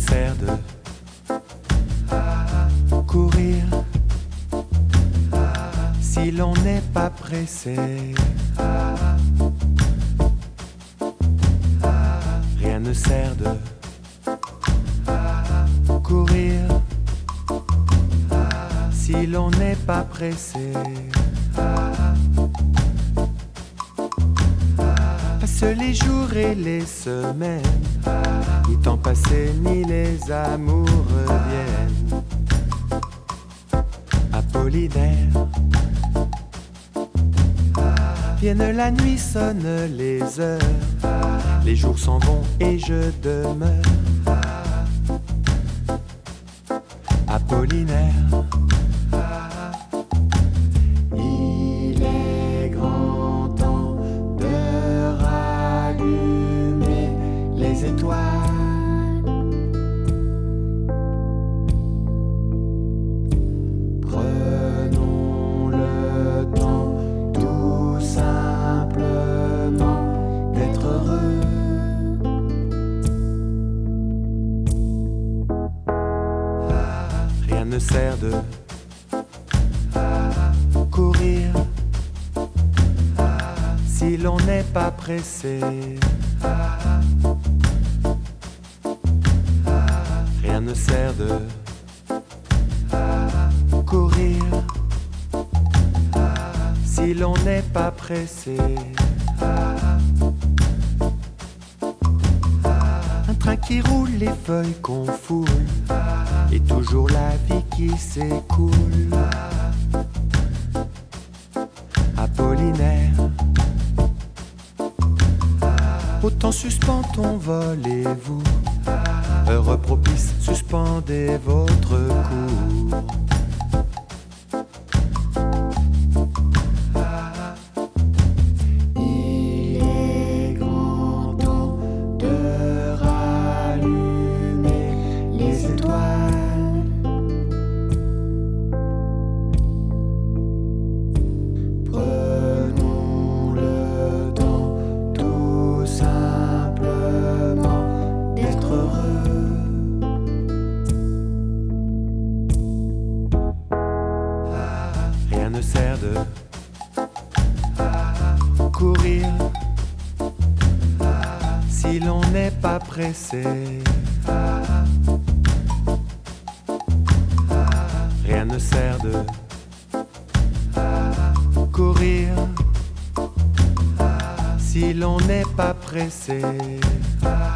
sert de courir si l'on n'est pas pressé. Rien ne sert de courir si l'on n'est pas pressé. Passent les jours et les semaines, ni temps passé ni les amours reviennent. Apollinaire, vienne la nuit, sonne les heures, les jours s'en vont et je demeure. Apollinaire, il est grand temps de rallumer les étoiles. Prenons le temps tout simplement d'être heureux. Rien ne sert de courir si l'on n'est pas pressé. Rien ne sert de courir si l'on n'est pas pressé. Un train qui roule, les feuilles qu'on foule, et toujours la vie qui s'écoule. Apollinaire, autant suspend ton vol et vous, heureux propice, suspendez votre cours. Il est grand temps de rallumer les étoiles. Prenons le temps tout simplement d'être heureux. Rien ne sert de courir si l'on n'est pas pressé. Rien ne sert de courir si l'on n'est pas pressé.